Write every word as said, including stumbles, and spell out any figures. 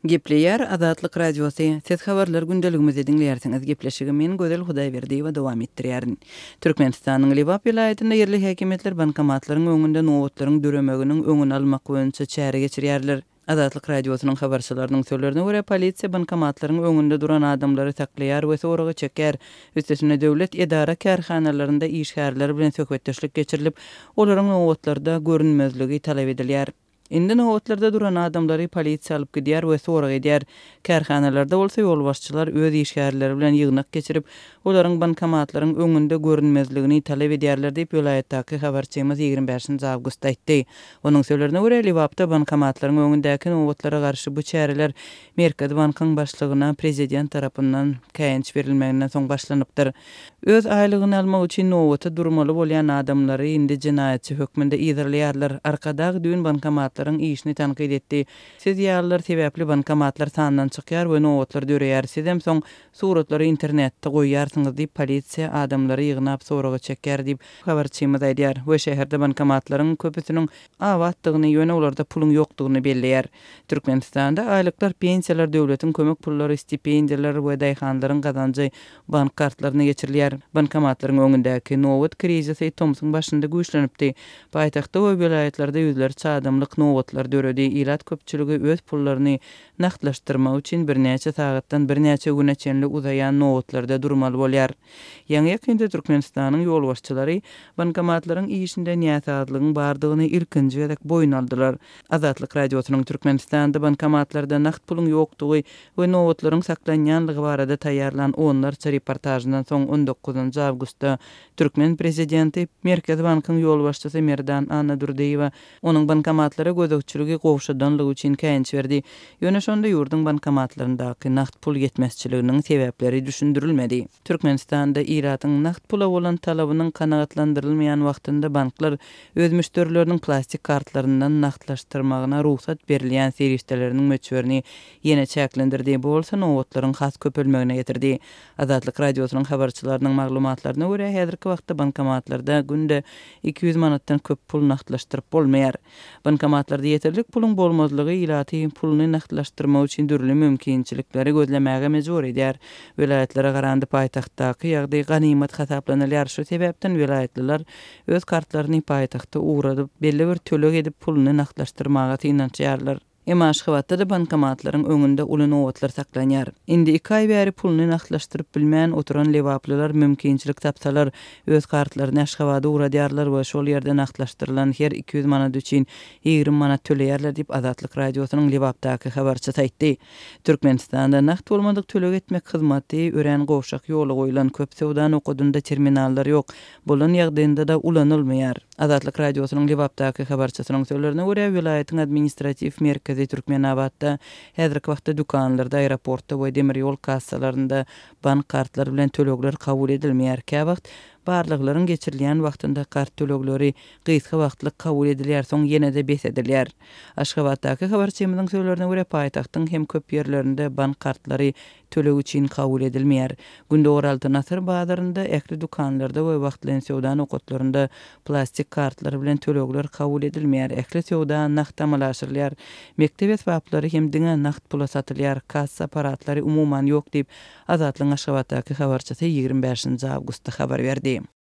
Gepleyer Azatlyk Radiosu. Ses habarlar gündeligimizi dinleýärsiňiz. Gepleşigi men Gözel Hudaýberdi we dowam etdirýärin. Türkmenistanyň Liwap vilayatyny yerli häkimetler bankomatlaryň öňünde nowatlaryň döremeginiň öňüni almak boýunça çäre geçirýärler. Azatlyk Radiosynyň habarçylarynyň sözlerine görä polisiýa bankomatlaryň öňünde duran adamlary taklaýar we soragy çeker. Üstesine döwlet edara kärhanalarynda işgärler bilen söhbetdeşlik geçirilip, olaryň nowatlarda görünmezligi talap edilýär. Indi nowatlarda duran adamlary polisiýa alyp gidýär we soragy edýär. Kärhanalarda bolsa ýol başçylar öz işgärleri bilen ýygnak geçirip, olaryň bankomatlaryň öňünde görünmezligini talap edýärler diýip vilayatdaky habarçymyz ýygrimi beşinji awgustda aýtdy. Onuň sözlerine görä Liwapda bankomatlaryň öňündäki nowatlara garşy bu çäreler Merkezi Bankyň başlygyna prezident tarapyndan käýinç berilmeginden soň başlanypdyr. Öz aýlygyny almak üçin nowata durmaly bolýan adamlary indi jinaýatçy hökmünde ýygyrylýarlar. Arkadaky düýün bankomatlaryň işini tanqid etdi. Siz ýalylar sebäpli bankomatlar sandan çykýar we nowatlar döreýär. Sizem soň suratlary internetde goýýarsyňyz diýip polisiýa adamlary ýygnap soragy çeker diýip habarçymyz aýdýar. We şäherde bankomatlaryň köpüsiniň awatdygyny ýöne ularda puluň ýokdugyny belleýär. Türkmenistanda aýlyklar pensiýalar döwletiň kömek pullary, stipendiýalar we daýhanlaryň gazanjy bank kartlaryna geçirilýär. Bankomatlaryň öňündäki nowat krizisi Tomsyň başynda güýçlenipdi. Paýtagtda we vilayatlarda ýüzlerçe adamlyk nowatlar döredi. Ilat köpçüligi öz pullaryny naqdlaşdyrmak üçin bir näçe sagatdan bir näçe güne çenli uzayan nowatlarda durmaly bolýar. Ýa-ni ýakynda Türkmenistanyň ýol başçylary bankomatlaryň işinde näçe bardygyny ilkinji edek boyun aldylar. Azatlyk Radiosynyň Türkmenistanda bankomatlarda naqd puluň ýokdugy we nowatlaryň saklanýanlygy barada taýýarlan onlarça reportajyndan soň on dokuzunji awgustda Türkmen prezidenti Merkezi Bankyň ýol başçysy Merdan Anadurdiýewa onuň bankomatlary gözükçüligi gowşadanlygy üçin käýinç berdi. Ýöne şonda ýurdun bankomatlaryndaky naqd pul ýetmezçiliginiň sebäpleri düşündirilmedi. Türkmenistanda iratyň naqd pula bolan talabynyň kanagatlandyrylmaýan wagtynda banklar öz müşterileriniň plastik kartlaryndan naqdlaşdyrmagyna ruhsat berilýän serişdeleriniň möçberini ýene çäklendirdi. Bolsa nowatlaryň has köpelmegine getirdi. Azatlyk Radiosynyň habarçylarynyň maglumatlaryna görä häzirki wagtda bankomatlarda günde iki yüz manatdan köp pul naqdlaşdyryp bolmaýar. Bankomatlarda ýeterlik puluň bolmazlygy ilaty puluny naqdlaşdyrmak üçin dürli mümkinçilikleri gözlemäge mejbur edýär. Vilayatlere garandy paýtagtdaky ýagdaý ganimet hasaplanylýar. Şu sebäpden vilayatlylar öz kartlaryny paýtagtda uğradyp belli bir tölek edip puluny naqdlaşdyrmaga tynanýarlar. Emma Aşgabatda da bankomatlaryň öňünde uly nowatlar saklanýar. Indi iki aý bäri puluny naqdlaşdyryp bilmän oturan Liwaplylar mümkinçilik tapsalar öz kartlaryny Aşgabatda uğradýarlar we şol ýerde naqdlaşdyrylan her iki yüz manat üçin ýygrimi manat töleýärler diýip Azatlyk Radiosynyň Liwapdaky habarçysy aýtdy. Türkmenistanda naqd bolmadyk tölek etmek hyzmaty ören gowşak ýoly goýulan köp sowda nokudunda terminallar ýok. Bolan ýagdaýynda da ulanylmaýar. Azatlyk Radiosynyň Liwapdaky habarçysynyň sözlerine görä vilayatyň administrativ merkezi Türkmenabadda häzirki wagtda dükanlarda, aeroportda we demir ýol kassalarynda bank kartlary bilen tölekler kabul edilmeýär. Käwagt barlyklaryň geçirilýän wagtynda kart tölekleri gysga wagtlyk kabul edilýär, soň ýene de bes edilýär. Aşgabatdaky habarçymyzyň sözlerine görä paýtagtyň hem köp ýerlerinde bank kartlary tölek üçin kabul edilmeýär. Günde Oralty Nasr bazarynda, äkli dukanlarda we wagtlyň sowda nokotlarynda plastik kartlar bilen tölekler kabul edilmeýär. Äkli sowda naqd amalaşyrylýar. Mektep esbaplary hem diňe naqd pula satylýar. Kassa aparatlary umuman ýok diýip Azatlyň Aşgabatdaky habarçysy ýygrimi beşinji awgustda habar berdi.